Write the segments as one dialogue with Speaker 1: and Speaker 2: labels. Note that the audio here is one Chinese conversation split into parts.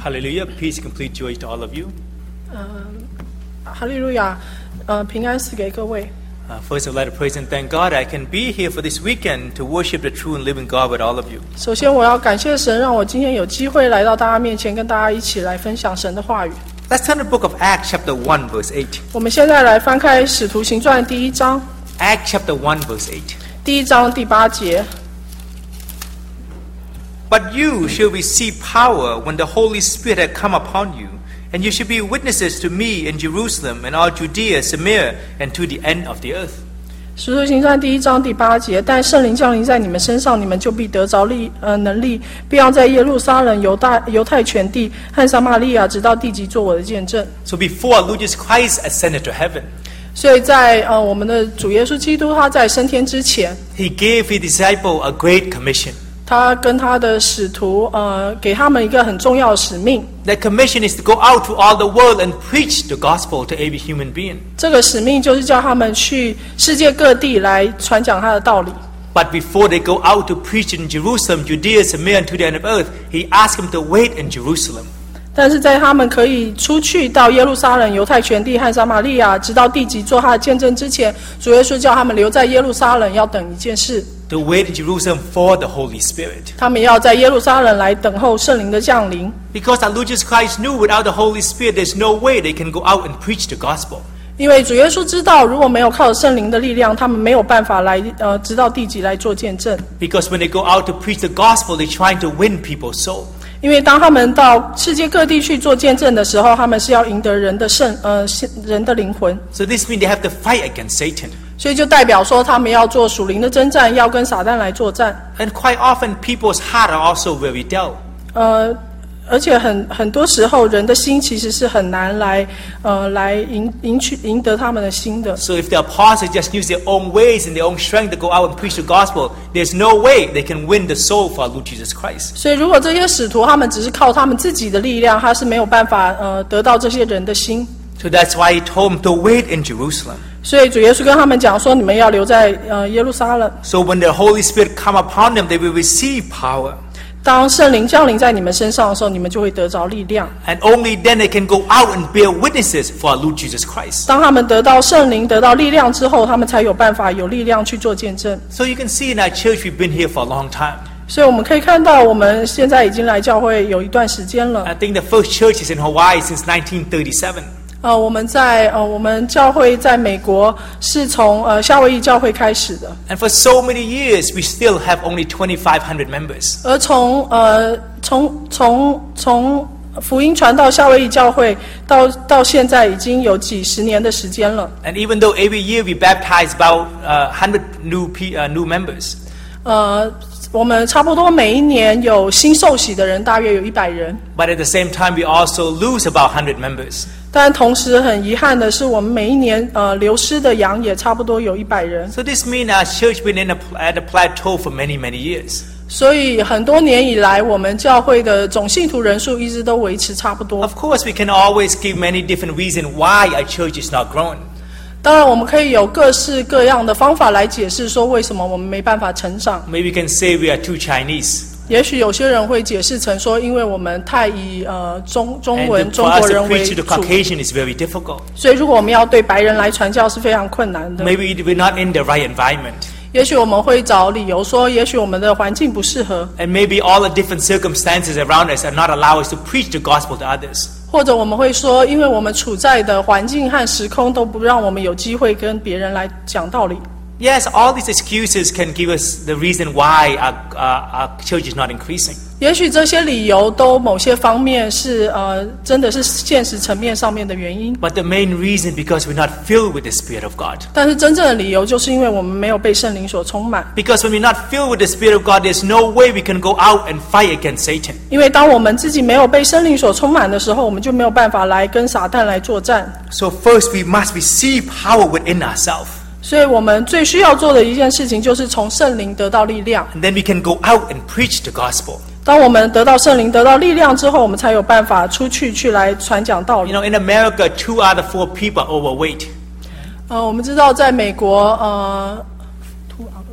Speaker 1: Hallelujah. Peace, complete joy to all of you.
Speaker 2: 哈利路亚，平安赐给各位。
Speaker 1: First, I'd like to praise and thank God I can be here for this weekend to worship the true and living God with all of you.
Speaker 2: 首先，我要感谢神，让我今天有机会来到大家面前，跟大家一起来分享神的话语。
Speaker 1: Let's turn to the book of Acts, chapter 1, verse 8.
Speaker 2: 我们现在来翻开《使徒行传》第1章。
Speaker 1: Acts chapter 1, verse 8.
Speaker 2: 第1章第8节。
Speaker 1: But you shall receive power when the Holy Spirit had come upon you, and you shall be witnesses to me in Jerusalem and all Judea, Samaria, and to the end of the earth.
Speaker 2: 使徒行传第1章第8节，但圣灵降临在你们身上，你们就必得着能力，必要在耶路撒冷、犹太全地和撒玛利亚，直到地极做我的见证。
Speaker 1: So before Lord Jesus Christ ascended to heaven,
Speaker 2: 所以在我们的主耶稣基督他在升天之前，
Speaker 1: He gave His disciple a great commission.
Speaker 2: 他跟他的使徒给他们一个很重要的使命。
Speaker 1: That commission is to go out to all the world and preach the gospel to every human being.
Speaker 2: 这个使命就是叫他们去世界各地来传讲他的道理。
Speaker 1: But before they go out to preach in Jerusalem, Judea, Samaria, and to the end of earth, He asked them to wait in Jerusalem.
Speaker 2: 但是在他们可以出去到耶路撒冷、犹太全地和撒玛利亚，直到地极做他的见证之前，主耶稣叫他们留在耶路撒冷，要等一件事。
Speaker 1: To wait in Jerusalem for the Holy Spirit.
Speaker 2: 他们要在耶路撒冷来等候圣灵的降临。
Speaker 1: Because our Lord Jesus Christ knew without the Holy Spirit, there's no way they can go out and preach the gospel.
Speaker 2: 因为主耶稣知道，如果没有靠圣灵的力量，他们没有办法来直到地极来做见证。
Speaker 1: Because when they go out to preach the gospel, they're trying to win people's soul.
Speaker 2: 因为当他们到世界各地去做见证的时候，他们是要赢得人的灵魂。
Speaker 1: So this means they have to fight against Satan.
Speaker 2: 所以就代表说，他们要做属灵的征战，要跟撒旦来作战。
Speaker 1: And quite often, people's heart are also very dull.
Speaker 2: 而且很多时候，人的心其实是很难来赢得他们的心的。
Speaker 1: So if the apostles just use their own ways and their own strength to go out and preach the gospel, there's no way they can win the soul for our Lord Jesus Christ.
Speaker 2: 所以，如果这些使徒他们只是靠他们自己的力量，他是没有办法得到这些人的心。
Speaker 1: So that's why He told them to wait in Jerusalem.
Speaker 2: 所以主耶稣跟他们讲说：“你们要留在耶路撒冷。”
Speaker 1: So when the Holy Spirit come upon them, they will receive power.
Speaker 2: 当圣灵降临在你们身上的时候，你们就会得着力量。
Speaker 1: And only then they can go out and bear witnesses for our Lord Jesus Christ.
Speaker 2: 当他们得到圣灵、得到力量之后，他们才有办法有力量去做见证。
Speaker 1: So you can see in our church, we've been here for a long time.
Speaker 2: 所以我们可以看到，我们现在已经来教会有一段时间了。
Speaker 1: I think the first church is in Hawaii since 1937.
Speaker 2: 我们教会在美国是从夏威夷教会开始的。
Speaker 1: And for so many years, we still have only 2,500 members.
Speaker 2: 而从福音传到夏威夷教会到现在已经有几十年的时间了。
Speaker 1: And even though every year we baptize about 100 new members.
Speaker 2: 我们差不多每一年有新受洗的人，大约有100人。
Speaker 1: But at the same time, we also lose about 100 members.
Speaker 2: 但同时很遗憾的是，我们每一年流失的羊也差不多有100人。
Speaker 1: So this means our church been at a plateau for many years.
Speaker 2: 所以很多年以来，我们教会的总信徒人数一直都维持差不多。
Speaker 1: Of course, we can always give many different reasons why our church is not growing.
Speaker 2: 当然，我们可以有各式各样的方法来解释说为什么我们没办法成长。
Speaker 1: Maybe we can say we are too Chinese.
Speaker 2: 也许有些人会解释成说，因为我们太以中
Speaker 1: And
Speaker 2: 文
Speaker 1: for
Speaker 2: 中
Speaker 1: us
Speaker 2: 国
Speaker 1: to
Speaker 2: 人为
Speaker 1: preach to
Speaker 2: 主，
Speaker 1: the Caucasian is very difficult.
Speaker 2: 所以如果我们要对白人来传教是非常困难的。
Speaker 1: Maybe we're not in the right environment.
Speaker 2: 也许我们会找理由说，也许我们的环境不适合，
Speaker 1: And maybe all the different circumstances around us are not allow us to preach the gospel to others.
Speaker 2: 或者我们会说，因为我们处在的环境和时空都不让我们有机会跟别人来讲道理。
Speaker 1: Yes, all these excuses can give us the reason why our church is not increasing.
Speaker 2: 也许这些理由都某些方面是真的是现实层面上面的原因，
Speaker 1: But the main reason because we're not filled with the Spirit of God.
Speaker 2: 但是真正的理由就是因为我们没有被圣灵所充满。
Speaker 1: Because when we're not filled with the Spirit of God, there's no way we can go out and fight against Satan.
Speaker 2: 因为当我们自己没有被圣灵所充满的时候，我们就没有办法来跟撒旦来作战。
Speaker 1: So first we must receive power within ourselves.
Speaker 2: 所以我们最需要做的一件事情就是从圣灵得到力量。
Speaker 1: And then we can go out and preach the gospel.
Speaker 2: 当我们得到圣灵、得到力量之后，我们才有办法出去来传讲道理。
Speaker 1: You know, in America, 2 out of 4 people are overweight.
Speaker 2: 我们知道在美国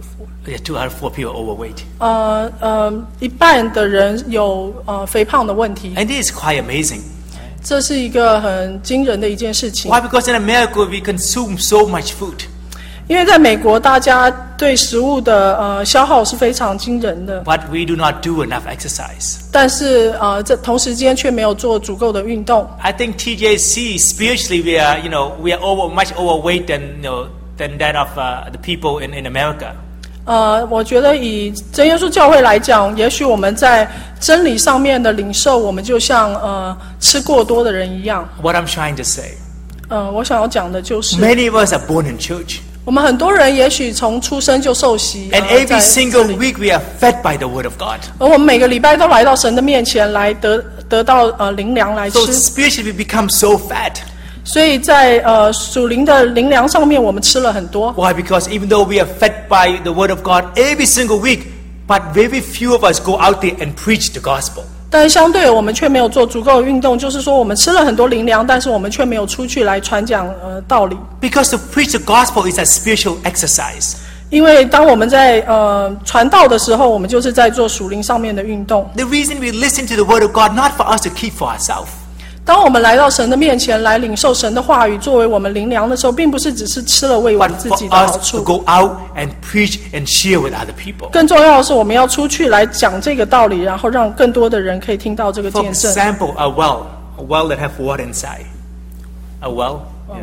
Speaker 1: Yeah, 2 out of 4 people are overweight.
Speaker 2: 一半的人有肥胖的问题，
Speaker 1: And this is quite amazing.
Speaker 2: 这是一个很惊人的一件事情。
Speaker 1: Why? Because in America we consume so much food.
Speaker 2: 因为在美国，大家对食物的消耗是非常惊人的，
Speaker 1: But we do not do enough exercise.
Speaker 2: 但是这同时间却没有做足够的运动。
Speaker 1: I think TJC spiritually we are, we are much overweight than that of the people in America.
Speaker 2: 我觉得以真耶稣教会来讲，也许我们在真理上面的领受，我们就像吃过多的人一样。
Speaker 1: What I'm trying to say,
Speaker 2: 我想要讲的就是，
Speaker 1: many of us are born in church.
Speaker 2: 我们很多人也许从出生就受洗，
Speaker 1: And every
Speaker 2: 在
Speaker 1: single
Speaker 2: 这里
Speaker 1: week we are fed by the Word of God.
Speaker 2: 而我们每个礼拜都来到神的面前来得到灵粮来
Speaker 1: So
Speaker 2: 吃，
Speaker 1: spiritually we become so fat.
Speaker 2: 所以在属灵的灵粮上面，我们吃了很多。
Speaker 1: Why? Because even though we are fed by the Word of God every single week, but very few of us go out there and preach the gospel.
Speaker 2: 但是相对我们却没有做足够的运动，就是说我们吃了很多灵粮，但是我们却没有出去来传讲道理。
Speaker 1: Because to preach the gospel is a spiritual exercise.
Speaker 2: 因为当我们在传道的时候，我们就是在做属灵上面的运动。
Speaker 1: The reason we listen to the Word of God, not for us to keep for ourselves.
Speaker 2: 当我们来到神的面前来领受神的话语作为我们灵粮的时候，并不是只是吃了为我
Speaker 1: But
Speaker 2: 们自
Speaker 1: for
Speaker 2: 己的好
Speaker 1: us
Speaker 2: 处
Speaker 1: to，go out and preach and share with other people.
Speaker 2: 更重要的是我们要出去来讲这个道理，然后让更多的人可以听到这个
Speaker 1: For
Speaker 2: 见证。
Speaker 1: example, a well that have water inside. A well?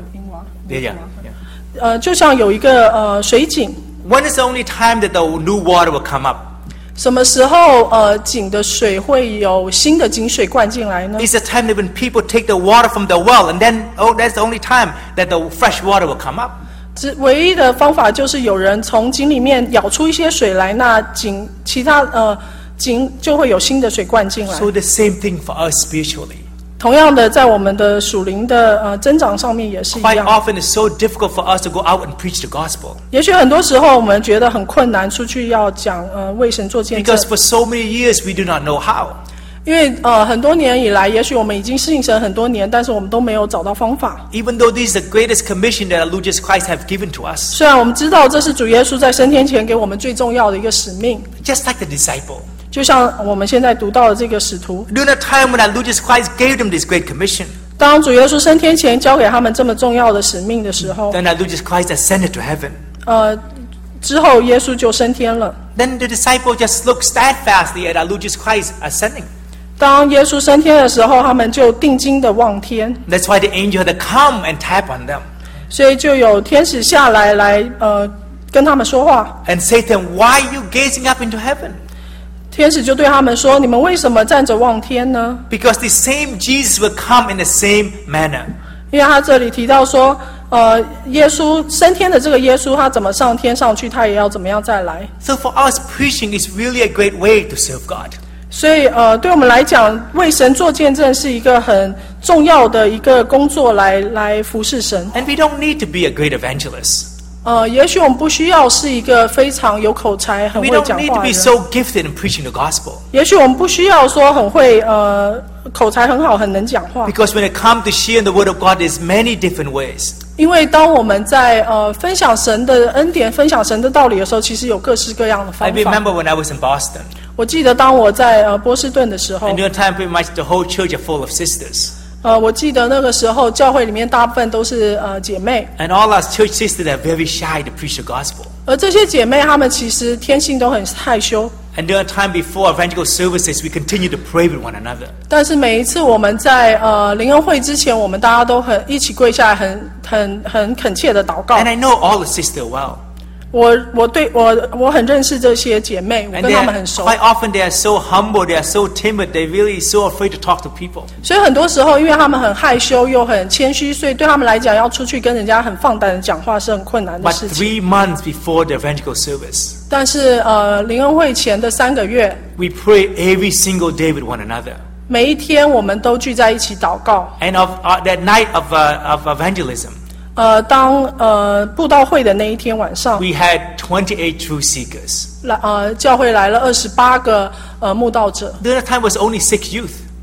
Speaker 1: Yeah. Yeah.
Speaker 2: 就像有一个水井，
Speaker 1: When is the only time that the new water will come up?
Speaker 2: 什么时候井的水会有新的井水灌进来呢？
Speaker 1: It's the time that when people take the water from the well, and then that's the only time that the fresh water will come up.
Speaker 2: 唯一的方法就是有人从井里面舀出一些水来，那其他井就会有新的水灌进来。
Speaker 1: So the same thing for us spiritually.
Speaker 2: 同样的，在我们的属灵的增长上面也是一
Speaker 1: Quite
Speaker 2: 样。
Speaker 1: often it's so difficult for us to go out and preach the gospel.
Speaker 2: 也许很多时候我们觉得很困难，出去要讲为神做见证
Speaker 1: Because，for so many years we do not know how.
Speaker 2: 因为很多年以来，也许我们已经信神很多年，但是我们都没有找到方法。
Speaker 1: Even though this is the greatest commission that our Lord Jesus Christ have given to us.
Speaker 2: 虽然我们知道这是主耶稣在升天前给我们最重要的一个使命，
Speaker 1: Just like the disciple.
Speaker 2: 就像我们现在读到的这个使徒，
Speaker 1: During the time when our Lord Jesus Christ gave them this great commission,
Speaker 2: 当主耶稣升天前交给他们这么重要的使命的时候，
Speaker 1: then our Lord Jesus Christ ascended to heaven.
Speaker 2: 之后耶稣就升天了。
Speaker 1: Then the disciple just looked steadfastly at our Lord Jesus Christ ascending.
Speaker 2: 当耶稣升天的时候，他们就定睛的望天，
Speaker 1: That's why the angel had to come and tap on them
Speaker 2: 所以就有天使下来跟他们说话。
Speaker 1: and say to them, "Why are you gazing up into heaven?"
Speaker 2: 天使就对他们说：“你们为什么站着望天呢？
Speaker 1: Because the same Jesus will come in the same manner.
Speaker 2: 因为他这里提到说，耶稣升天的这个耶稣，他怎么上天上去，他也要怎么样再来。
Speaker 1: So for us, preaching is really a great way to serve God.
Speaker 2: 所以对我们来讲，为神做见证是一个很重要的一个工作来服侍神。
Speaker 1: And we don't need to be a great evangelist.
Speaker 2: 也许我们不需要是一个非常有口才、很
Speaker 1: We
Speaker 2: 会
Speaker 1: don't
Speaker 2: 讲
Speaker 1: need to
Speaker 2: 话的
Speaker 1: be
Speaker 2: 人。
Speaker 1: so gifted in preaching the gospel.
Speaker 2: 也许我们不需要说很会口才很好、很能讲话。
Speaker 1: Because when it comes to sharing the word of God, there's many different ways.
Speaker 2: 因为当我们在分享神的恩典、分享神的道理的时候，其实有各式各样的
Speaker 1: I
Speaker 2: 方法。
Speaker 1: remember when I was in Boston.
Speaker 2: 我记得当我在波士顿的时候
Speaker 1: And，during time, pretty much the whole church are full of sisters.
Speaker 2: 我记得那个时候教会里面大部分都是姐妹，
Speaker 1: And all our church sisters are very shy to preach the gospel.
Speaker 2: 而这些姐妹她们其实天性都很害羞。
Speaker 1: And during time before evangelical services, we continue to pray with one another.
Speaker 2: 但是每一次我们在灵恩会之前，我们大家都一起跪下来，很恳切的祷告
Speaker 1: And。I know all the sisters well.
Speaker 2: 我很认识这些姐妹，我
Speaker 1: And
Speaker 2: 跟她们很熟。
Speaker 1: quite often they are so humble, they are so timid, they're really so afraid to talk to people.
Speaker 2: 所以很多时候，因为她们很害羞又很谦虚，所以对她们来讲，要出去跟人家很放胆的讲话是很困难的
Speaker 1: But
Speaker 2: 事情。
Speaker 1: 3 months before the evangelical service,
Speaker 2: 但是灵恩会前的3个月，
Speaker 1: we pray every single day with one another.
Speaker 2: 每一天我们都聚在一起祷告。
Speaker 1: And of that night of evangelism,
Speaker 2: 当布道会的那一天晚上，
Speaker 1: we had 28 truth seekers.
Speaker 2: 教会来了28个慕道者。
Speaker 1: During that time was only 6 youth.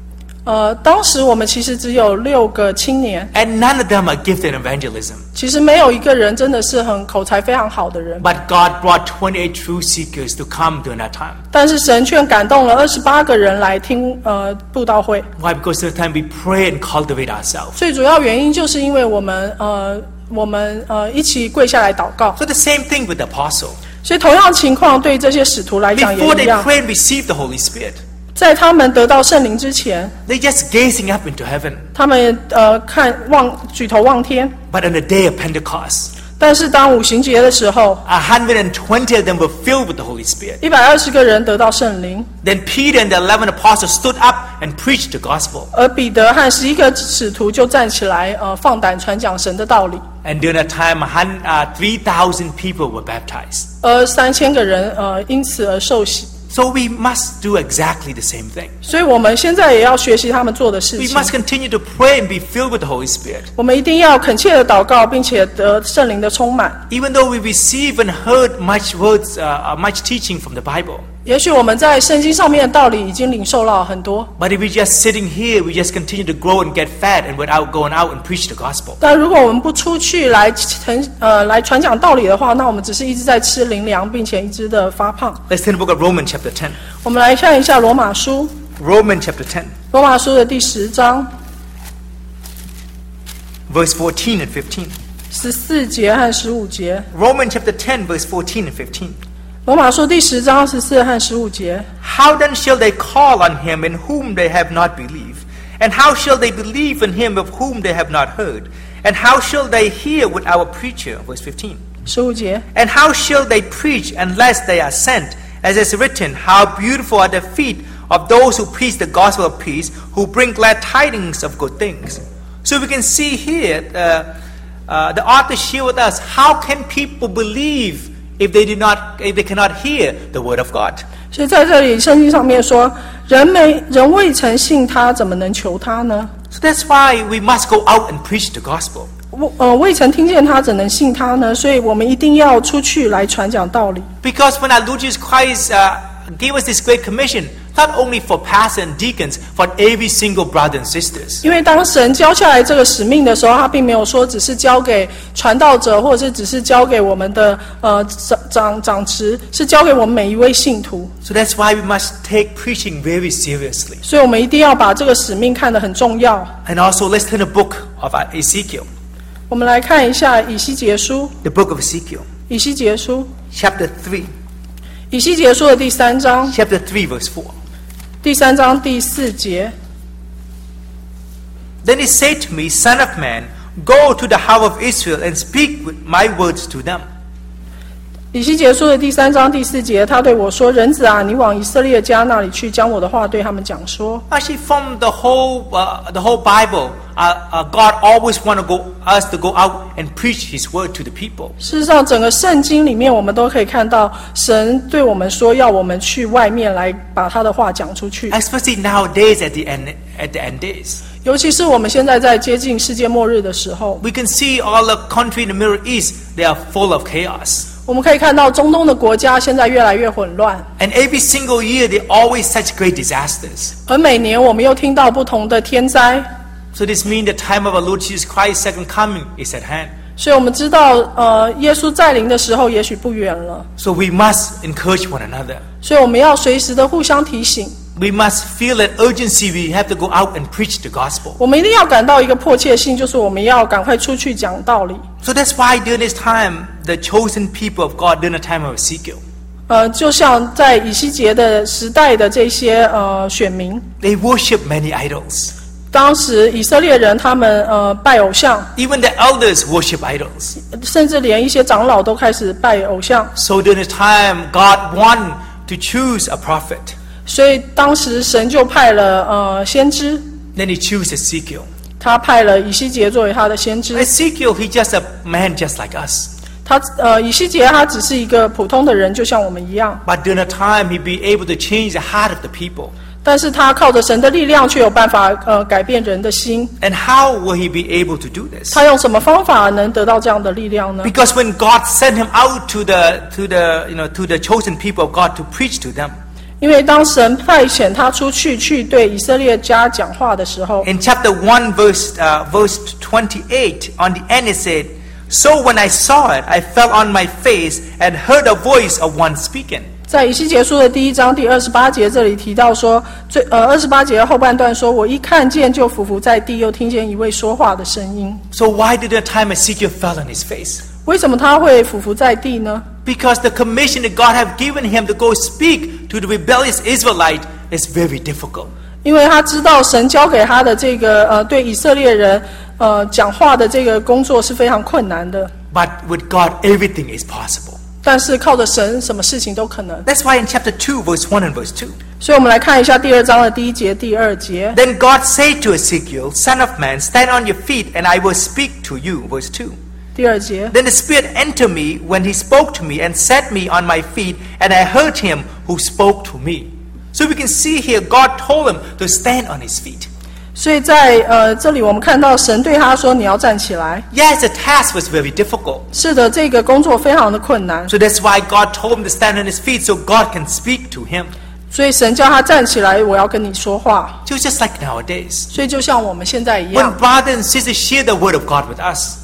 Speaker 2: 当时我们其实只有6个青年，
Speaker 1: and none of them are gifted in evangelism.
Speaker 2: 其实没有一个人真的是很口才非常好的人，
Speaker 1: But God brought 28 truth seekers to come during that time.
Speaker 2: 但是神却感动了28个人来听布道会。
Speaker 1: Why? Because at the time we pray and cultivate ourselves.
Speaker 2: 最主要原因就是因为我们一起跪下来祷告。
Speaker 1: So the same thing with the apostle.
Speaker 2: 所以同样情况对这些使徒来讲也
Speaker 1: Before
Speaker 2: 一
Speaker 1: they
Speaker 2: 样，
Speaker 1: pray and receive the Holy Spirit,
Speaker 2: 在他们得到圣灵之前，
Speaker 1: they're just gazing up into heaven.
Speaker 2: 他们举头望天。
Speaker 1: But on the day of Pentecost,
Speaker 2: 但是当五旬节的时候，
Speaker 1: 120 of them were filled with the Holy Spirit.
Speaker 2: 120个人得到圣灵，
Speaker 1: Then Peter and the 11 apostles stood up and preached the gospel.
Speaker 2: 而彼得和11个使徒就站起来，放胆传讲神的道理。
Speaker 1: And during that time, 3,000 people were baptized.
Speaker 2: 而3000个人因此而受洗。
Speaker 1: So we must do exactly the same thing.
Speaker 2: 所以我们现在也要学习他们做的事
Speaker 1: We
Speaker 2: 情。
Speaker 1: must continue to pray and be filled with the Holy Spirit.
Speaker 2: 我们一定要恳切的祷告，并且得圣灵的充满。
Speaker 1: Even though we receive and heard much words, much teaching from the Bible.
Speaker 2: 也许我们在圣经上面的道理已经领受了很多，
Speaker 1: But if we're just sitting here, we just continue to grow and get fat and without going out and preach the gospel.
Speaker 2: 但如果我们不出去来传讲道理的话，那我们只是一直在吃灵粮，并且一直的发胖。
Speaker 1: Let's turn to the book of Romans chapter 10.
Speaker 2: 我们来看一下罗马书，
Speaker 1: Romans chapter 10,
Speaker 2: 罗马书的第10章
Speaker 1: verse 14 and 15.
Speaker 2: 14节和15节。
Speaker 1: Romans chapter 10, verse 14 and 15.
Speaker 2: 罗马书第10章14和15节。
Speaker 1: How then shall they call on him in whom they have not believed? And how shall they believe in him of whom they have not heard? And how shall they hear without a preacher? Verse 15.
Speaker 2: 15节。
Speaker 1: And how shall they preach unless they are sent? As is written, how beautiful are the feet of those who preach the gospel of peace, who bring glad tidings of good things. So we can see here, the author share with us, how can people believe if they cannot hear the word of God?
Speaker 2: 所以在这里圣经上面说，人未曾信他，怎么能求他呢？
Speaker 1: So that's why we must go out and preach the gospel.
Speaker 2: 未曾听见他，怎能信他呢？所以我们一定要出去来传讲道理。
Speaker 1: Because when our Lord Jesus Christ gave us this great commission, not only for pastors and deacons, for every single brother and sisters.
Speaker 2: 因为当神交下来这个使命的时候，他并没有说只是交给传道者，或者是只是交给我们的长执，是交给我们每一位信徒。
Speaker 1: So that's why we must take preaching very seriously.
Speaker 2: 所以我们一定要把这个使命看得很重要。
Speaker 1: And also, let's turn to the book of Ezekiel.
Speaker 2: 我们来看一下以西结书，
Speaker 1: The book of Ezekiel,
Speaker 2: 以西结书，
Speaker 1: chapter 3.
Speaker 2: 以西结书的第3章，
Speaker 1: Chapter 3, verse 4.
Speaker 2: 第3章第4节。
Speaker 1: Then he said to me, Son of man, go to the house of Israel and speak with my words to them.
Speaker 2: 以西结书的第3章第4节，他对我说：“人子啊，你往以色列家那里去，将我的话对他们讲说。”
Speaker 1: Actually, from the whole Bible, God always want us to go out and preach His word to the people.
Speaker 2: 事实上，整个圣经里面，我们都可以看到，神对我们说，要我们去外面来把他的话讲出去。
Speaker 1: Especially nowadays at the end days.
Speaker 2: 尤其是我们现在在接近世界末日的时候，
Speaker 1: We can see all the country in the Middle East, they are full of chaos.
Speaker 2: 我们可以看到中东的国家现在越来越混乱，
Speaker 1: And every single year, there are always such great disasters.
Speaker 2: 而每年我们又听到不同的天灾，
Speaker 1: So this means the time of our Lord Jesus Christ's second coming is at hand.
Speaker 2: 所以我们知道，耶稣再临的时候也许不远了。
Speaker 1: So we must encourage one another.
Speaker 2: 所以我们要随时的互相提醒，
Speaker 1: We must feel that urgency. We have to go out and preach the gospel.
Speaker 2: 我们一定要感到一个迫切性，就是我们要赶快出去讲道理。
Speaker 1: So that's why during this time, the chosen people of God during the time of Ezekiel,
Speaker 2: 就像在以西结的时代的这些选民，
Speaker 1: they worship many idols.
Speaker 2: 当时以色列人他们拜偶像，
Speaker 1: Even the elders worship idols.
Speaker 2: 甚至连一些长老都开始拜偶像。
Speaker 1: So during this time, God wanted to choose a prophet.
Speaker 2: 所以当时神就派了先知，
Speaker 1: Then He chose Ezekiel.
Speaker 2: 他派了以西结作为他的先知。
Speaker 1: Ezekiel, he's just a man just like us.
Speaker 2: 以西结他只是一个普通的人，就像我们一样。
Speaker 1: But during the time, he'd be able to change the heart of the people.
Speaker 2: 但是他靠着神的力量，却有办法改变人的心。
Speaker 1: And how will he be able to do this?
Speaker 2: 他用什么方法能得到这样的力量呢？
Speaker 1: Because when God sent him out to the chosen people of God to preach to them,
Speaker 2: 因为当神派遣他出去对以色列家讲话的时候，
Speaker 1: In chapter 1, verse 28, on the end it said, "So when I saw it, I fell on my face and heard a voice of one speaking."
Speaker 2: 在以西结书的第1章第28节这里提到说，28节后半段说，我一看见就俯伏在地，又听见一位说话的声音。
Speaker 1: So why did the time Ezekiel fell on his face?
Speaker 2: 为什么他会俯伏在地呢？
Speaker 1: Because the commission that God have given him to go speak to the rebellious Israelite is very difficult.
Speaker 2: 因为他知道神交给他的这个对以色列人讲话的这个工作是非常困难的。
Speaker 1: But with God, everything is possible.
Speaker 2: 但是靠着神，什么事情都可能。
Speaker 1: That's why in chapter 2, verse 1 and verse 2.
Speaker 2: 所以我们来看一下第2章的第1节、第2节。
Speaker 1: Then God said to Ezekiel, "Son of man, stand on your feet, and I will speak to you." Verse 2.
Speaker 2: 第2节。
Speaker 1: Then the Spirit entered me when he spoke to me and set me on my feet, and I heard him who spoke to me. So we can see here God told him to stand on his feet.
Speaker 2: 所以在这里我们看到神对他说：“你要站起来。”
Speaker 1: Yes, the task was very difficult.
Speaker 2: 是的，这个工作非常的困难。
Speaker 1: So that's why God told him to stand on his feet so God can speak to him.
Speaker 2: 所以神叫他站起来，我要跟你说话。
Speaker 1: Just like nowadays.
Speaker 2: 所以就像我们现在一
Speaker 1: When
Speaker 2: 样，
Speaker 1: brothers and sisters share the word of God with us,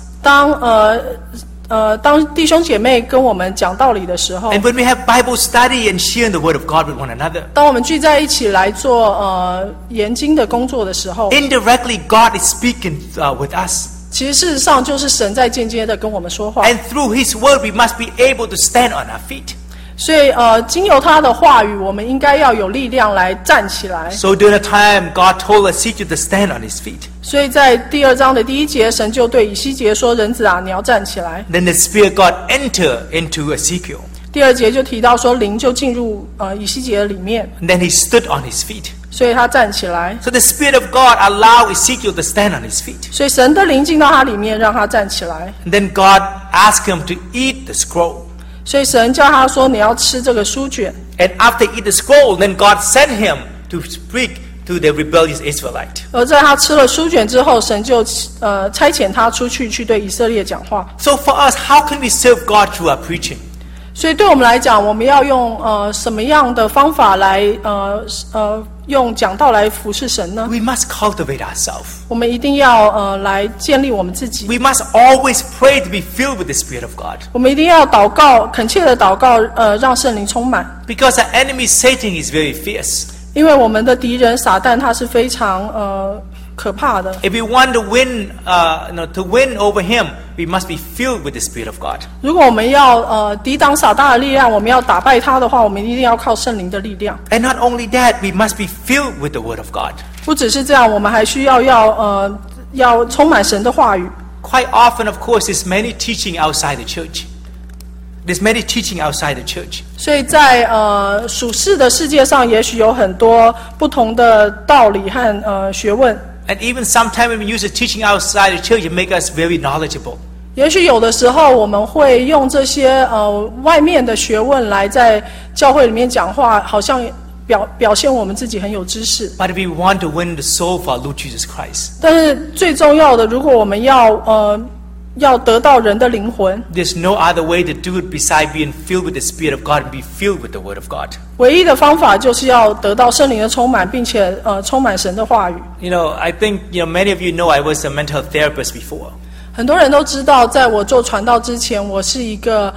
Speaker 2: 当弟兄姐妹跟我们讲道理的时候，
Speaker 1: and when we have Bible study and sharing the word of God with one another,
Speaker 2: 当我们聚在一起来做研经的工作的时候，
Speaker 1: indirectly God is speaking with us.
Speaker 2: 其实事实上就是神在间接的跟我们说话。
Speaker 1: And through His word, we must be able to stand on our feet.
Speaker 2: 所以经由他的话语，我们应该要有力量来站起来。
Speaker 1: So during the time, God told Ezekiel to stand on his feet.
Speaker 2: 所以在第2章的第1节，神就对以西结说：“人子啊，你要站起来。”
Speaker 1: Then the Spirit God entered into Ezekiel.
Speaker 2: 第2节就提到说，灵就进入以西结里面，
Speaker 1: And then he stood on his feet.
Speaker 2: 所以他站起来。
Speaker 1: So the Spirit of God allowed Ezekiel to stand on his feet.
Speaker 2: 所以神的灵进到他里面，让他站起来。
Speaker 1: And then God asked him to eat the scroll.
Speaker 2: 所以神叫他说：“你要吃这个书卷。”
Speaker 1: And after he eat the scroll, then God sent him to speak to the rebellious Israelite.
Speaker 2: 而在他吃了书卷之后，神就差遣他出去对以色列讲话。
Speaker 1: So for us, how can we serve God through our preaching?
Speaker 2: 所以对我们来讲，我们要用什么样的方法来用讲道来服侍神呢？
Speaker 1: We must cultivate ourselves.
Speaker 2: 我们一定要来建立我们自己。
Speaker 1: We must always pray to be filled with the Spirit of God.
Speaker 2: 我们一定要祷告，恳切的祷告，让圣灵充满。
Speaker 1: Because our enemy Satan is very fierce.
Speaker 2: 因为我们的敌人撒旦他是非常可怕的。
Speaker 1: If we want to win, to win over him, we must be filled with the Spirit of God.
Speaker 2: 如果我们要抵挡撒旦的力量，我们要打败他的话，我们一定要靠圣灵的力量。
Speaker 1: And not only that, we must be filled with the Word of God.
Speaker 2: 不只是这样，我们还需要充满神的话语。
Speaker 1: Quite often, of course, there's many teaching outside the church. There's many teaching outside the church.
Speaker 2: 所以在属世的世界上，也许有很多不同的道理和学问。
Speaker 1: And even sometimes when we use the teaching outside the church, it makes us very knowledgeable.
Speaker 2: 也许有的时候我们会用这些外面的学问来在教会里面讲话，好像表现我们自己很有知识。
Speaker 1: But if we want to win the soul for our Lord Jesus Christ,
Speaker 2: 但是最重要的，如果我们要得到人的灵魂，
Speaker 1: there's no other way to do it besides being filled with the Spirit of God and be filled with the Word of God.
Speaker 2: 唯一的方法就是要得到圣灵的充满，并且充满神的话语。
Speaker 1: You know, I think many of you know I was a mental therapist before.
Speaker 2: 很多人都知道，在我做传道之前，我是一个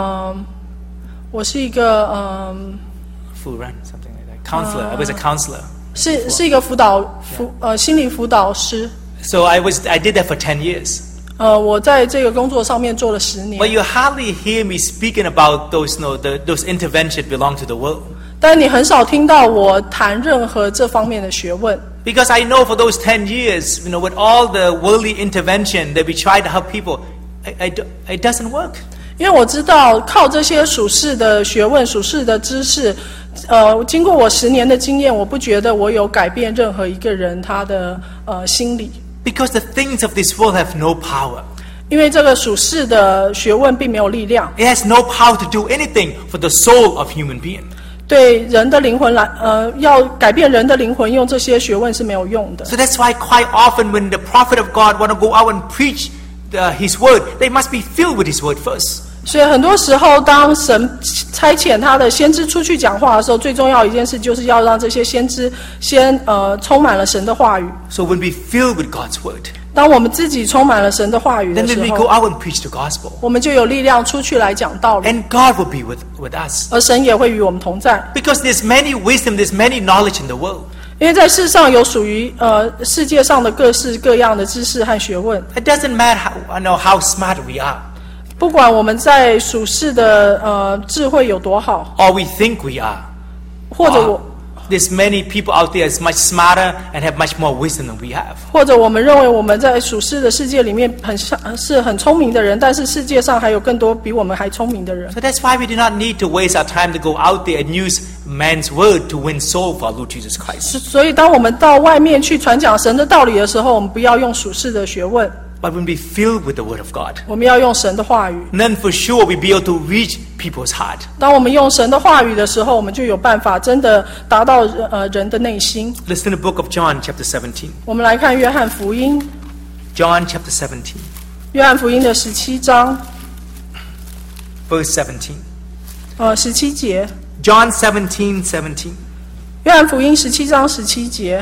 Speaker 1: Full run, something like that. Counselor. I was a counselor.
Speaker 2: 是一个心理辅导师。
Speaker 1: So I did that for 10 years.
Speaker 2: 我在这个工作上面做了10年。
Speaker 1: But you hardly hear me speaking about those interventions belong to the world.
Speaker 2: 但你很少听到我谈任何这方面的学问。
Speaker 1: Because I know for those 10 years, with all the worldly intervention that we try to help people, it doesn't work.
Speaker 2: 因为我知道靠这些属世的学问、属世的知识，经过我10年的经验，我不觉得我有改变任何一个人他的心理。
Speaker 1: Because the things of this world have no power.
Speaker 2: 因为这个属世的学问并没有力量，
Speaker 1: It has no power to do anything for the soul of human being.
Speaker 2: 对人的灵魂来，要改变人的灵魂，用这些学问是没有用的。
Speaker 1: So that's why quite often when the prophet of God want to go out and preach His word, they must be filled with His word first.
Speaker 2: 所以很多时候，当神差遣他的先知出去讲话的时候，最重要一件事就是要让这些先知先充满了神的话语。
Speaker 1: So when we fill with God's word,
Speaker 2: 当我们自己充满了神的话语的
Speaker 1: then
Speaker 2: 时
Speaker 1: when we go
Speaker 2: 候，
Speaker 1: out and preach the gospel,
Speaker 2: 我们就有力量出去来讲道理，
Speaker 1: and God will be with us.
Speaker 2: 而神也会与我们同在。
Speaker 1: Because there's many wisdom, there's many knowledge in the world.
Speaker 2: 因为在世上有属于世界上的各式各样的知识和学问，
Speaker 1: It doesn't matter how smart we are,
Speaker 2: 不管我们在属世的智慧有多好，
Speaker 1: or we think we are.
Speaker 2: 或者
Speaker 1: There's many people out there that's much smarter and have much more wisdom than we have.
Speaker 2: 或者我们认为我们在属世的世界里面是很聪明的人，但是世界上还有更多比我们还聪明的人。
Speaker 1: So that's why we do not need to waste our time to go out there and use man's word to win soul for our Lord Jesus Christ.
Speaker 2: 所以当我们到外面去传讲神的道理的时候，我们不要用属世的学问，
Speaker 1: But when we filled with the word of God,
Speaker 2: 我们要用神的话语。
Speaker 1: then for sure we'll be able to reach people's heart.
Speaker 2: 当我们用神的话语的时候，我们就有办法真的达到人的内心。
Speaker 1: Listen to the book of John chapter 17.
Speaker 2: 我们来看约翰福音，
Speaker 1: John chapter 17,
Speaker 2: 约翰福音的17章
Speaker 1: verse 17.
Speaker 2: 17节，
Speaker 1: John 17:17.
Speaker 2: 约翰福音17章17节。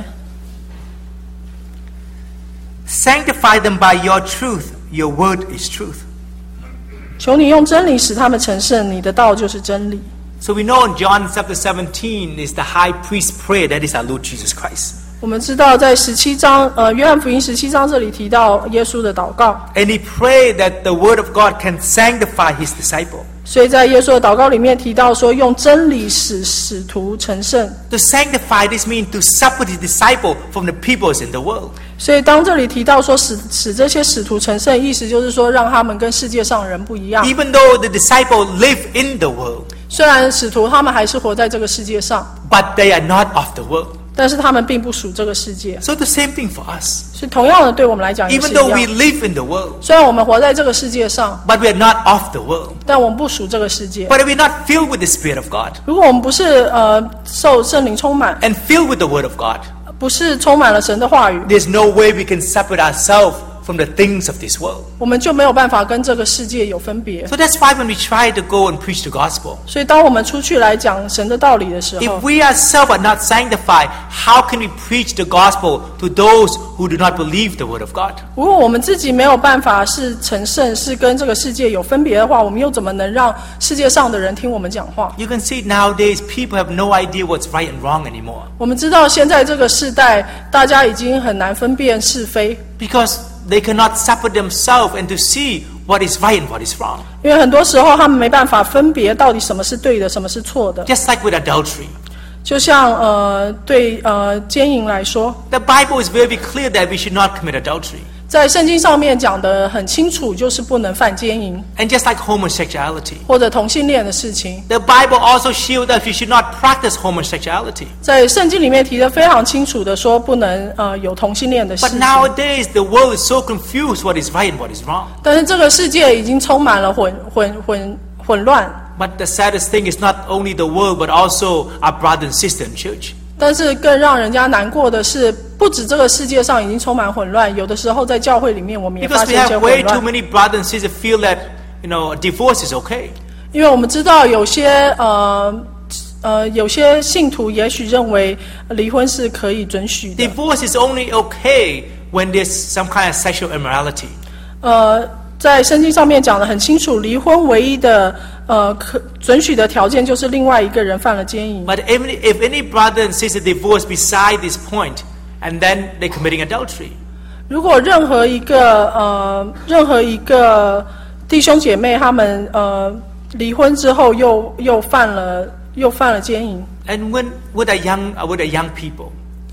Speaker 1: Sanctify them by your truth. Your word is truth.
Speaker 2: 求你用真理使他们成圣，你的道就是真理。
Speaker 1: So we know in John chapter 17 is the high priest prayer, that is our Lord Jesus Christ.
Speaker 2: 我们知道在17章，约翰福音17章这里提到耶稣的祷告，
Speaker 1: And he prayed that the word of God can sanctify his disciple.
Speaker 2: 所以在耶稣的祷告里面提到说，用真理使使徒成圣。
Speaker 1: To sanctify, this means to separate his disciple from the peoples in the world.
Speaker 2: 所以当这里提到说使这些使徒成圣，意思就是说让他们跟世界上人不一样。
Speaker 1: Even though the disciple live in the world,
Speaker 2: 虽然使徒他们还是活在这个世界上，
Speaker 1: but they are not of the world.
Speaker 2: 但是他们并不属这个世界。
Speaker 1: So the same thing for us.
Speaker 2: 所以同样的，对我们来讲也是
Speaker 1: Even
Speaker 2: 一
Speaker 1: though we
Speaker 2: 样。
Speaker 1: live in the world,
Speaker 2: 虽然我们活在这个世界上，
Speaker 1: but we are not of the world.
Speaker 2: 但我们不属这个世界。
Speaker 1: But if we're not filled with the Spirit of God
Speaker 2: 如果我们不是受圣灵充满，
Speaker 1: and filled with the Word of God,
Speaker 2: 不是充满了神的话语，
Speaker 1: there's no way we can separate ourselves from the things of this world.
Speaker 2: 我们就没有办法跟这个世界有分别。
Speaker 1: So that's why when we try to go and preach the gospel,
Speaker 2: 所以当我们出去来讲神的道理的时
Speaker 1: if
Speaker 2: 候，
Speaker 1: we ourselves are not sanctified, how can we preach the gospel to those who do not believe the Word of God?
Speaker 2: 如果我们自己没有办法是成圣，是跟这个世界有分别的话，我们又怎么能让世界上的人听我们讲话？
Speaker 1: You can see nowadays people have no idea what's right and wrong anymore
Speaker 2: 我们知道现在这个世代，大家已经很难分辨是非，
Speaker 1: because they cannot separate themselves and to see what is right and what is wrong.
Speaker 2: 因为很多时候他们没办法分别到底什么是对的，什么是错的。
Speaker 1: Just like with adultery.
Speaker 2: 就像对奸淫来说，
Speaker 1: The Bible is very clear that we should not commit adultery.
Speaker 2: 在圣经上面讲得很清楚，就是不能犯奸淫
Speaker 1: And just like homosexuality.
Speaker 2: 或者同性恋的事情。
Speaker 1: The Bible also shows that we should not practice homosexuality.
Speaker 2: 在圣经里面提得非常清楚的说，不能有同性恋的事
Speaker 1: But
Speaker 2: 情。
Speaker 1: nowadays, the world is so confused what is right and what is wrong.
Speaker 2: 但是这个世界已经充满了混乱。
Speaker 1: But the saddest thing is not only the world, but also our brother and sister in church.
Speaker 2: 但是更让人家难过的是，不止这个世界上已经充满混乱，有的时候在教会里面，我们也发
Speaker 1: Because we
Speaker 2: 现一些
Speaker 1: have way
Speaker 2: 混
Speaker 1: too
Speaker 2: 乱。
Speaker 1: many brothers and sisters feel that, divorce is okay.
Speaker 2: 因为我们知道有些有些信徒也许认为离婚是可以准许的。
Speaker 1: Divorce is only okay when there's some kind of sexual immorality.
Speaker 2: 在圣经上面讲得很清楚，离婚唯一的准许的条件就是另外一个人犯了奸淫。
Speaker 1: But if any brother and sister divorce beside this point, and then they're committing adultery.
Speaker 2: 如果任何一个弟兄姐妹他们离婚之后又犯了奸淫，
Speaker 1: And with our young people,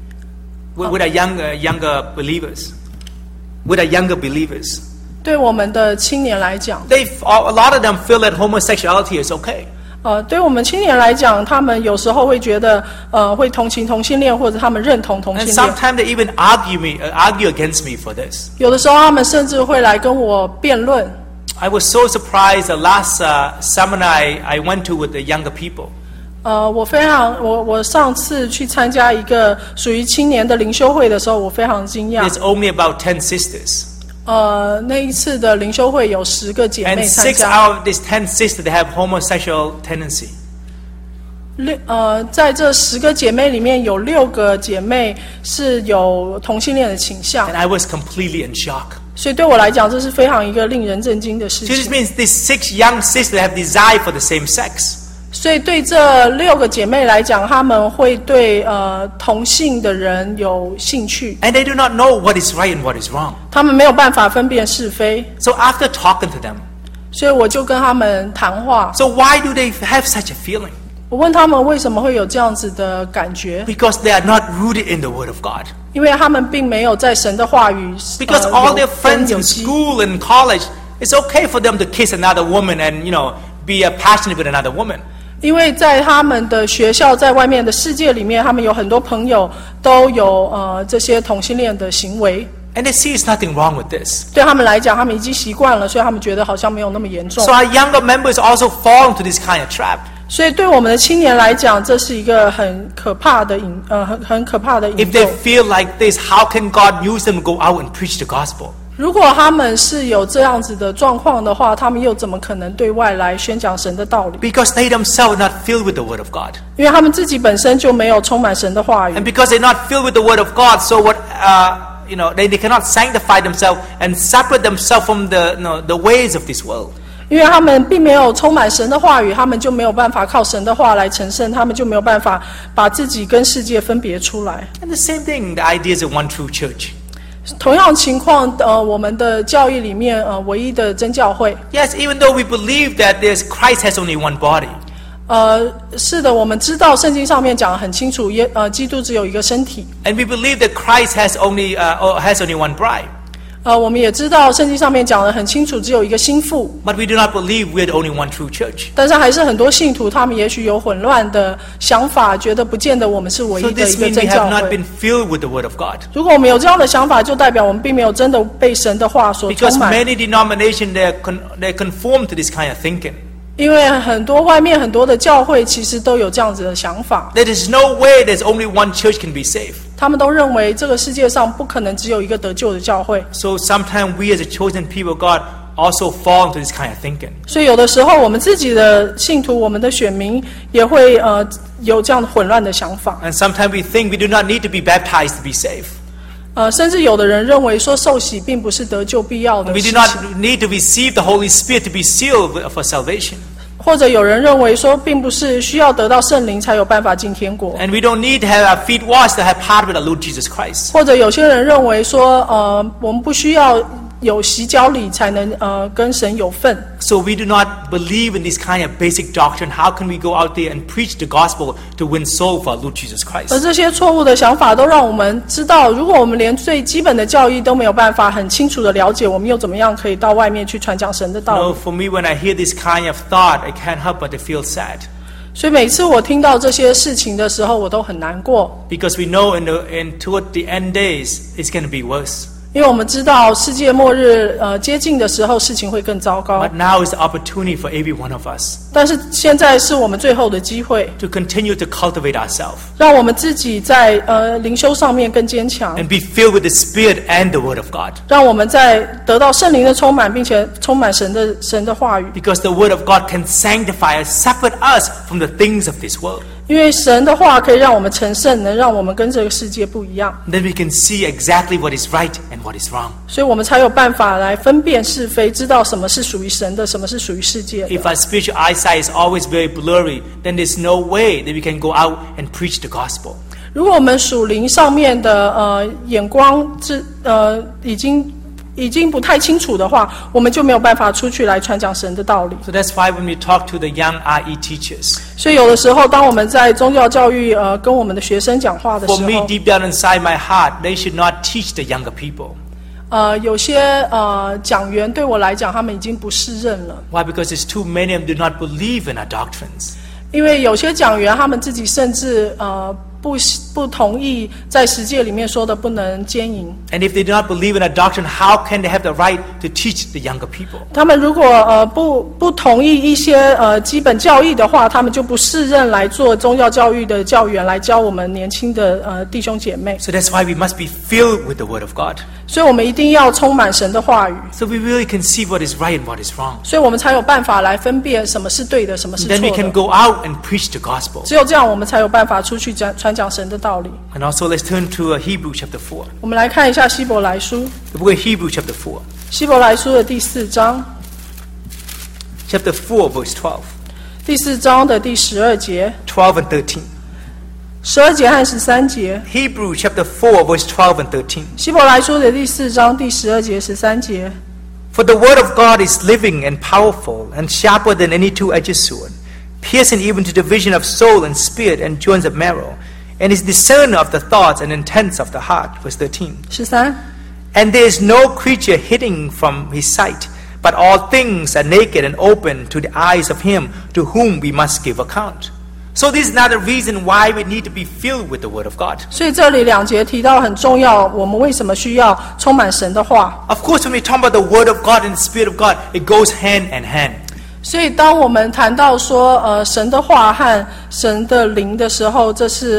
Speaker 1: with our younger believers,
Speaker 2: 对我们的青年来讲，
Speaker 1: a lot of them feel that homosexuality is okay.
Speaker 2: 对我们青年来讲，他们有时候会觉得会同情同性恋，或者他们认同同
Speaker 1: And
Speaker 2: 性恋。
Speaker 1: sometimes they even argue against me for this.
Speaker 2: 有的时候他们甚至会来跟我辩论。
Speaker 1: I was so surprised the last seminar I went to with the younger people.
Speaker 2: 我上次去参加一个属于青年的灵修会的时候，我非常惊讶。
Speaker 1: There's only about 10 sisters.
Speaker 2: 那一次的灵修会有10个姐
Speaker 1: And
Speaker 2: 妹参
Speaker 1: 6
Speaker 2: 加，
Speaker 1: out of these 10 sisters, they have homosexual tendency.
Speaker 2: 在这10个姐妹里面有6个姐妹是有同性恋的倾向
Speaker 1: And，I was completely in shock.
Speaker 2: 所以对我来讲，这是非常一个令人震惊的事
Speaker 1: So this
Speaker 2: 情。
Speaker 1: means these 6 young sisters have desire for the same sex.
Speaker 2: 所以对这6个姐妹来讲，她们会对同性的人有兴趣，
Speaker 1: And they do not know what is right and what is wrong.
Speaker 2: 她们没有办法分辨是非，
Speaker 1: So after talking to them,
Speaker 2: 所以我就跟她们谈话。
Speaker 1: so why do they have such a feeling?
Speaker 2: 我问他们为什么会有这样子的感觉，
Speaker 1: Because they are not rooted in the Word of God.
Speaker 2: 因为他们并没有在神的话语
Speaker 1: Because all their
Speaker 2: 有
Speaker 1: friends
Speaker 2: 有
Speaker 1: in
Speaker 2: 机
Speaker 1: school and college, it's okay for them to kiss another woman and, be passionate with another woman.
Speaker 2: 因为在他们的学校，在外面的世界里面，他们有很多朋友都有这些同性恋的行为。
Speaker 1: And they see it's nothing wrong with this.
Speaker 2: 对他们来讲，他们已经习惯了，所以他们觉得好像没有那么严重
Speaker 1: So。our younger members also fall into this kind of trap.
Speaker 2: 所以对我们的青年来讲，这是一个很可怕的很可怕的引
Speaker 1: If they
Speaker 2: 诱。
Speaker 1: feel like this, how can God use them to go out and preach the gospel?
Speaker 2: 如果他们是有这样子的状况的话，他们又怎么可能对外来宣讲神的道理？
Speaker 1: Because they themselves are not filled with the Word of God.
Speaker 2: 因为他们自己本身就没有充满神的话语
Speaker 1: And，because they're not filled with the Word of God, so they cannot sanctify themselves and separate themselves from the ways of this world.
Speaker 2: 因为他们并没有充满神的话语，他们就没有办法靠神的话来成圣，他们就没有办法把自己跟世界分别出来。
Speaker 1: And the same thing, the idea is of one true church.
Speaker 2: 同样情况，我们的教义里面，唯一的真教会，
Speaker 1: Yes, even though we believe that Christ has only one body.
Speaker 2: 是的，我们知道圣经上面讲得很清楚，基督只有一个身体。
Speaker 1: And we believe that Christ has only one bride.
Speaker 2: 我们也知道圣经上面讲得很清楚，只有一个心腹。
Speaker 1: But we do not believe we are the only one true church.
Speaker 2: 但是还是很多信徒，他们也许有混乱的想法，觉得不见得我们是唯
Speaker 1: So
Speaker 2: 一的
Speaker 1: this
Speaker 2: 一个
Speaker 1: means
Speaker 2: 真
Speaker 1: we
Speaker 2: 教
Speaker 1: have not
Speaker 2: 会。
Speaker 1: been filled with the Word of God.
Speaker 2: 如果我们有这样的想法，就代表我们并没有真的被神的话所
Speaker 1: Because
Speaker 2: 充满。
Speaker 1: many denominations, they conform to this kind of thinking.
Speaker 2: 因为外面很多的教会其实都有这样子的想法，
Speaker 1: There is no way there's only one church can be saved.
Speaker 2: 他们都认为这个世界上不可能只有一个得救的教会。
Speaker 1: So sometimes we as a chosen people of God also fall into this kind of thinking.
Speaker 2: 所以有的时候我们自己的信徒，我们的选民也会有这样混乱的想法。
Speaker 1: And sometimes we think we do not need to be baptized to be saved.
Speaker 2: 甚至有的人认为说受洗并不是得救必要的
Speaker 1: We
Speaker 2: 事
Speaker 1: do not
Speaker 2: 情，
Speaker 1: need to receive the Holy Spirit to be sealed for salvation.
Speaker 2: 或者有人认为说并不是需要得到圣灵才有办法进天国，
Speaker 1: And we don't need to have our feet washed to have part with our Lord Jesus Christ.
Speaker 2: 或者有些人认为说我们不需要有洗脚礼才能跟神有份。
Speaker 1: So we do not believe in this kind of basic doctrine. How can we go out there and preach the gospel to win soul for our Lord Jesus
Speaker 2: 而
Speaker 1: Christ?
Speaker 2: 这些错误的想法都让我们知道，如果我们连最基本的教义都没有办法很清楚的了解，我们又怎么样可以到外面去传讲神的道理？
Speaker 1: For me, when I hear this kind of thought, I can't help but to feel sad.
Speaker 2: 所以每次我听到这些事情的时候，我都很难过，
Speaker 1: Because we know toward the end days, it's going to be worse.
Speaker 2: 因为我们知道世界末日接近的时候，事情会更糟糕。
Speaker 1: But now is the opportunity for every one of us
Speaker 2: 但是现在是我们最后的机会，
Speaker 1: to continue to cultivate ourselves
Speaker 2: 让我们自己在灵修上面更坚强，
Speaker 1: and be filled with the Spirit and the Word of God.
Speaker 2: 让我们在得到圣灵的充满，并且充满神的话语。
Speaker 1: Because the Word of God can sanctify us, separate us from the things of this world.
Speaker 2: 因为神的话可以让我们成圣，能让我们跟这个世界不一样，
Speaker 1: Then we can see exactly what is right and what is wrong.
Speaker 2: 所以我们才有办法来分辨是非，知道什么是属于神的，什么是属于世界的。
Speaker 1: If our spiritual eyesight is always very blurry, then there's no way that we can go out and preach the gospel.
Speaker 2: 如果我们属灵上面的眼光已经不太清楚的话，我们就没有办法出去来传讲神的道理。
Speaker 1: So that's why when we talk to the young RE teachers,
Speaker 2: 所以有的时候，当我们在宗教教育跟我们的学生讲话的
Speaker 1: for
Speaker 2: 时
Speaker 1: me
Speaker 2: 候，
Speaker 1: deep down inside my heart, they should not teach the younger people.
Speaker 2: 有些讲员对我来讲，他们已经不适任了，
Speaker 1: Why? Because there's too many of them do not believe in our doctrines.
Speaker 2: 因为有些讲员他们自己甚至不同意在十诫里面说的不能奸淫。
Speaker 1: And if they do not believe in a doctrine, how can they have the right to teach the younger people?
Speaker 2: 他们如果不同意一些基本教义的话，他们就不适任来做宗教教育的教员，来教我们年轻的弟兄姐妹。
Speaker 1: So that's why we must be filled with the Word of God.
Speaker 2: 所以我们一定要充满神的话语。
Speaker 1: So we really can see what is right and what is wrong.
Speaker 2: 所以我们才有办法来分辨什么是对的，什么是错
Speaker 1: Then we can
Speaker 2: 的。
Speaker 1: go out and preach the gospel.
Speaker 2: 只有这样，我们才有办法出去传讲神的道理。
Speaker 1: And also let's turn to Hebrews chapter 4.
Speaker 2: 我们来看一下希伯来书，
Speaker 1: The book of Hebrews chapter 4.
Speaker 2: 希伯来书的第4章，
Speaker 1: Chapter 4 verse 12.
Speaker 2: 第4章的第12节、
Speaker 1: 12 and 13.
Speaker 2: 12节和13节。
Speaker 1: Hebrews chapter 4 verse 12 and 13.
Speaker 2: 希伯来书的第4章第12节、13节。
Speaker 1: For the word of God is living and powerful and sharper than any two-edged sword, piercing even to division of soul and spirit and joints of marrow, and is discerner of the thoughts and intents of the heart. Verse 13.
Speaker 2: 13。
Speaker 1: And there is no creature hidden from his sight, but all things are naked and open to the eyes of him to whom we must give account. So this is another reason why we need to be filled with the Word of God.
Speaker 2: 所以这里2节提到很重要，我们为什么需要充满神的话？
Speaker 1: Of course, when we talk about the Word of God and the Spirit of God, it goes hand in hand.
Speaker 2: 所以当我们谈到说神的话和神的灵的时候，这是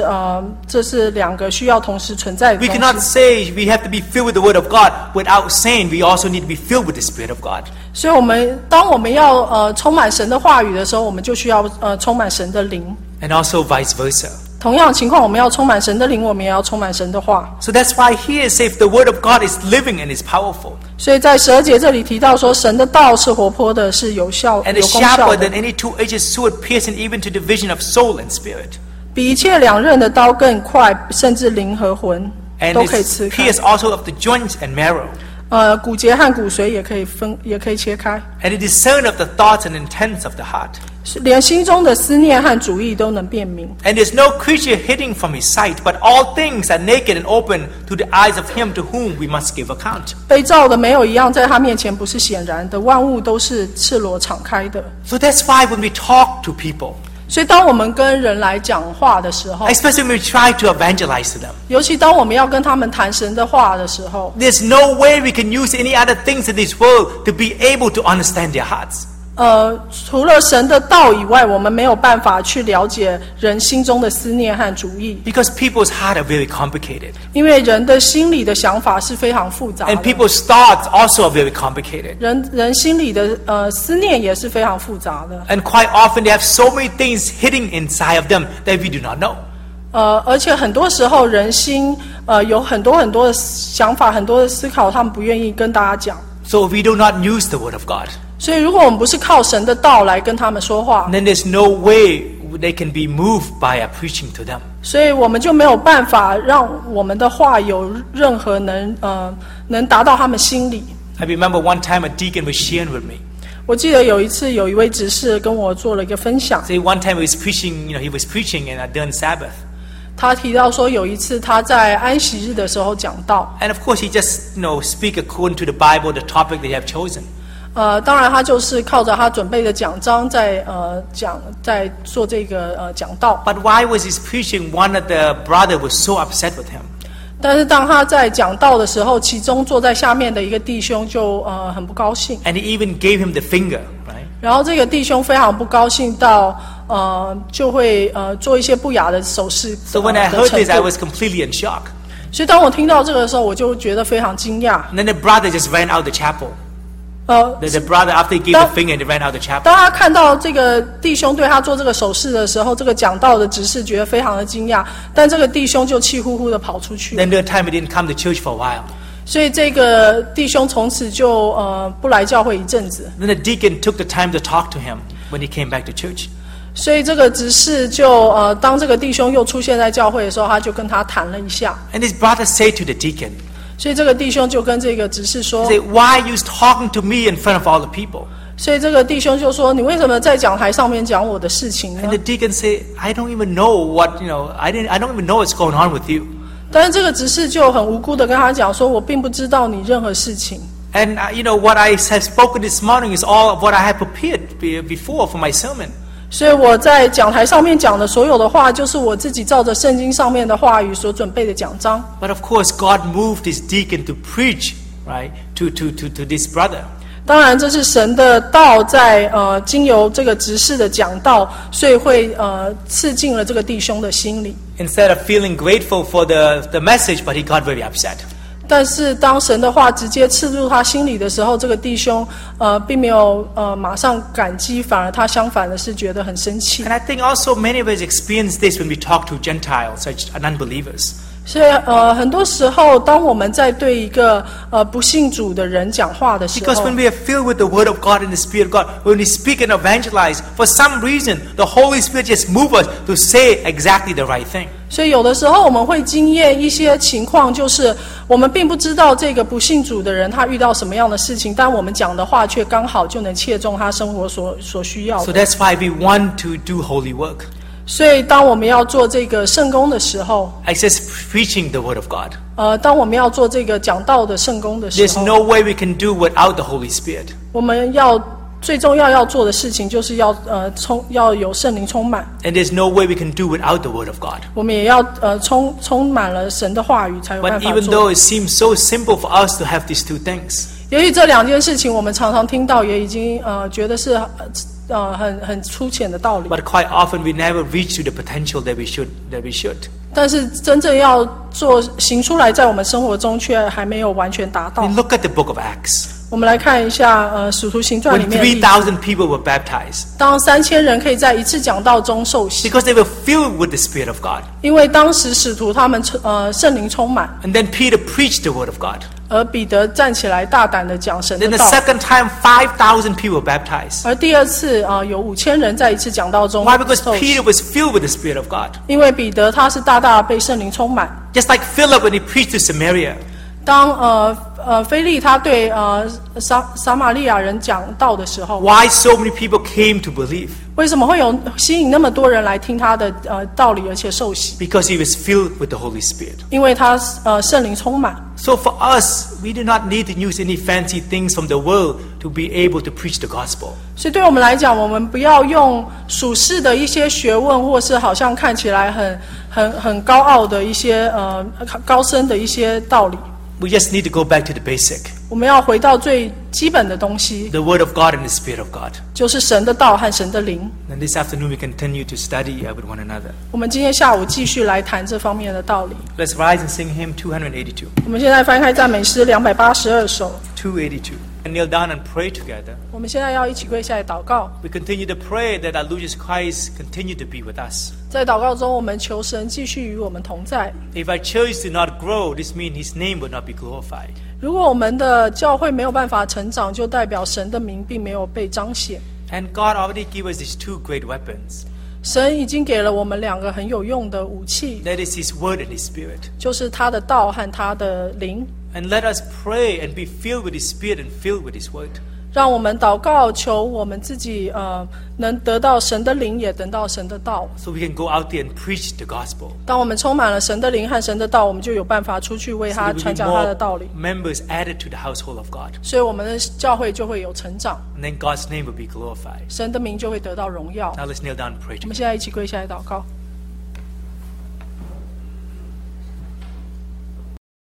Speaker 2: 2个需要同时存在的
Speaker 1: We
Speaker 2: 东
Speaker 1: cannot
Speaker 2: 西。
Speaker 1: say we have to be filled with the Word of God without saying we also need to be filled with the Spirit of God.
Speaker 2: 所以当我们要充满神的话语的时候，我们就需要充满神的灵。
Speaker 1: And also vice versa.
Speaker 2: 同样的情况，我们要充满神的灵，我们也要充满神的话。
Speaker 1: So that's why here it says the Word of God is living and is powerful.
Speaker 2: 所以在12节这里提到说，神的道是活泼的，是有效、
Speaker 1: And
Speaker 2: 有
Speaker 1: is
Speaker 2: 功效
Speaker 1: sharper
Speaker 2: 的
Speaker 1: than，any two-edged sword, piercing even to division of soul and spirit.
Speaker 2: 比一切2刃的刀更快，甚至灵和魂
Speaker 1: And
Speaker 2: 都可以
Speaker 1: it's
Speaker 2: 刺开。
Speaker 1: pierced also of the joints and marrow.
Speaker 2: 骨节和骨髓也可以切开，
Speaker 1: And it discern of the thoughts and intents of the heart.
Speaker 2: 连心中的思念和主意都能辨明。
Speaker 1: And there's no creature hidden from his sight, but all things are naked and open to the eyes of him to whom we must give account.
Speaker 2: 被造的没有一样在他面前不是显然的，万物都是赤裸敞开的。
Speaker 1: So that's why when we talk to people,
Speaker 2: 所以当我们跟人来讲话的时候，
Speaker 1: especially when we try to evangelize to them,
Speaker 2: 尤其当我们要跟他们谈神的话的时候，
Speaker 1: there's no way we can use any other things in this world to be able to understand their hearts.
Speaker 2: 除了神的道以外，我们没有办法去了解人心中的思念和主意，
Speaker 1: Because people's hearts are very complicated.
Speaker 2: 因为人的心里的想法是非常复杂
Speaker 1: And
Speaker 2: 的，
Speaker 1: people's thoughts also are very complicated.
Speaker 2: 人心里的思念也是非常复杂的。
Speaker 1: And quite often they have so many things hidden inside of them that we do not know.
Speaker 2: 而且很多时候人心有很多的想法，很多的思考，他们不愿意跟大家讲。
Speaker 1: So if we do not use the Word of God,
Speaker 2: 所以如果我们不是靠神的道来跟他们说话，
Speaker 1: then there's no way they can be moved by our preaching to them.
Speaker 2: 所以我们就没有办法让我们的话有任何能达到他们心里。
Speaker 1: I remember one time a deacon was sharing with me.
Speaker 2: 我记得有一次有一位执事跟我做了一个分享，
Speaker 1: Say one time he was preaching and during Sabbath.
Speaker 2: 他提到说有一次他在安息日的时候讲道，
Speaker 1: And of course he just speak according to the Bible, the topic they have chosen.
Speaker 2: 当然他就是靠着他准备的讲章在做这个讲道。
Speaker 1: But while was his preaching, one of the brother was so upset with him.
Speaker 2: 但是当他在讲道的时候，其中坐在下面的一个弟兄就很不高兴，
Speaker 1: And he even gave him the finger, right?
Speaker 2: 然后这个弟兄非常不高兴到就会做一些不雅的手势
Speaker 1: So when I
Speaker 2: 的
Speaker 1: heard
Speaker 2: 程
Speaker 1: this, I
Speaker 2: 度。
Speaker 1: was completely in shock.
Speaker 2: 所以当我听到这个的时候，我就觉得非常惊讶。
Speaker 1: And then the brother just ran out of the chapel.
Speaker 2: 呃，
Speaker 1: The brother, after he gave the finger, they ran out of the chapel.
Speaker 2: 当他看到这个弟兄对他做这个手势的时候，这个讲道的执事觉得非常的惊讶，但这个弟兄就气呼呼的跑出去。
Speaker 1: Then the time he didn't come to church for a while.
Speaker 2: 所以这个弟兄从此就不来教会一阵子。
Speaker 1: Then the deacon took the time to talk to him when he came back to church.
Speaker 2: 所以这个执事就当这个弟兄又出现在教会的时候，他就跟他谈了一下。
Speaker 1: And his brother said to the deacon,
Speaker 2: 所以这个弟兄就跟这个执事说
Speaker 1: he，said, "Why are you talking to me in front of all the people?"
Speaker 2: 所以这个弟兄就说：“你为什么在讲台上面讲我的事情呢
Speaker 1: And the deacon said, "I don't even know what I don't even know what's going on with you."
Speaker 2: 但是这个执事就很无辜的跟他讲说：“我并不知道你任何事情。
Speaker 1: And what I have spoken this morning is all of what I had prepared before for my sermon.
Speaker 2: 所以我在讲台上面讲的所有的话，就是我自己照着圣经上面的话语所准备的讲章。
Speaker 1: But of course, God moved His deacon to preach, right, to this brother.
Speaker 2: 当然，这是神的道在经由这个执事的讲道，所以会刺进了这个弟兄的心里。
Speaker 1: Instead of feeling grateful for the message, but he got very upset.
Speaker 2: 但是当神的话直接刺入他心里的时候，这个弟兄并没有马上感激，反而他相反的是觉得很生气。
Speaker 1: And I think also many of us experience this when we talk to Gentiles, such unbelievers.
Speaker 2: 所以很多时候，当我们在对一个不信主的人讲话的时候
Speaker 1: Because when we are filled with the Word of God and the Spirit of God, when we speak and evangelize, for some reason, the Holy Spirit just moves us to say exactly the right thing.
Speaker 2: 所以有的时候我们会经验一些情况，就是我们并不知道这个不信主的人他遇到什么样的事情，但我们讲的话却刚好就能切中他生活所需要的。
Speaker 1: So that's why we want to do holy work.
Speaker 2: 所以当我们要做这个圣工的时候
Speaker 1: I says preaching the Word of God.
Speaker 2: 当我们要做这个讲道的圣工的时
Speaker 1: There's
Speaker 2: 候，
Speaker 1: no way we can do without the Holy Spirit.
Speaker 2: 我们最重要做的事情就是要有圣灵充满，
Speaker 1: And there's no way we can do without the Word of God.
Speaker 2: 我们也要充满了神的话语才有
Speaker 1: But
Speaker 2: 办法
Speaker 1: even
Speaker 2: 做。
Speaker 1: though it seems so simple for us to have these two things,
Speaker 2: 由于这两件事情，我们常常听到，也已经觉得是很粗浅的道理。
Speaker 1: but quite often we never reach to the potential that we should.
Speaker 2: 但是真正要行出来，在我们生活中却还没有完全达到
Speaker 1: I。mean, look at the book of Acts.
Speaker 2: 我们来看一下《使徒行传》里
Speaker 1: When
Speaker 2: 面的例子，
Speaker 1: 3,000 people were baptized,
Speaker 2: 当3000人可以在一次讲道中受洗，
Speaker 1: because they were filled with the Spirit of God.
Speaker 2: 因为当时使徒他们圣灵充满，
Speaker 1: And then Peter preached the Word of God.
Speaker 2: 而彼得站起来大胆的讲神
Speaker 1: Then
Speaker 2: 的
Speaker 1: the
Speaker 2: 道。
Speaker 1: second time, 5,000 people were baptized.
Speaker 2: 而第二次有5000人在一次讲道中
Speaker 1: Why? Because
Speaker 2: 受洗，
Speaker 1: Peter was filled with the Spirit of God.
Speaker 2: 因为彼得他是大大被圣灵充满。
Speaker 1: Just like Philip when he preached to Samaria.
Speaker 2: 当腓利他对撒玛利亚人讲道的时候，
Speaker 1: Why so many people came to believe?
Speaker 2: 为什么会有吸引那么多人来听他的道理，而且受洗？
Speaker 1: Because he was filled with the Holy Spirit.
Speaker 2: 因为他圣灵充满。
Speaker 1: So for us, we do not need to use any fancy things from the world to be able to preach the gospel.
Speaker 2: 所以对我们来讲，我们不要用属世的一些学问，或是好像看起来很高傲的一些高深的一些道理。
Speaker 1: We just need to go back to the basic.
Speaker 2: 我们要回到最基本的东西，
Speaker 1: The Word of God and the Spirit of God.
Speaker 2: 就是神的道和神的灵。
Speaker 1: And this afternoon we continue to study with one another.
Speaker 2: 我们今天下午继续来谈这方面的道理。
Speaker 1: Let's rise and sing hymn 282.
Speaker 2: 我们现在翻开赞美诗282首，
Speaker 1: 282. And kneel down and pray together.
Speaker 2: 我们现在要一起跪下来祷告。
Speaker 1: We continue to pray that our Lord Jesus Christ continue to be with us.
Speaker 2: 在祷告中，我们求神继续与我们同在。
Speaker 1: If our church do not grow, this means His name will not be glorified.
Speaker 2: 如果我们的教会没有办法成长，就代表神的名并没有被彰显。
Speaker 1: And God already gave us these two great weapons.
Speaker 2: 神已经给了我们2个很有用的武器，
Speaker 1: That is His Word and His Spirit.
Speaker 2: 就是他的道和他的灵。
Speaker 1: And let us pray and be filled with His Spirit and filled with His Word.
Speaker 2: 让我们祷告，求我们自己能得到神的灵，也得到神的道。
Speaker 1: So we can go out there and preach the gospel.
Speaker 2: 当我们充满了神的灵和神的道，我们就有办法出去为
Speaker 1: So
Speaker 2: 他
Speaker 1: there
Speaker 2: 传
Speaker 1: will
Speaker 2: 讲
Speaker 1: be
Speaker 2: 他的道理，
Speaker 1: more members added to the household of God.
Speaker 2: 所以我们的教会就会有成长，
Speaker 1: And then God's name will be glorified.
Speaker 2: 神的名就会得到荣耀。
Speaker 1: Now let's kneel down and pray
Speaker 2: 我们
Speaker 1: together.
Speaker 2: 现在一起跪下来祷告。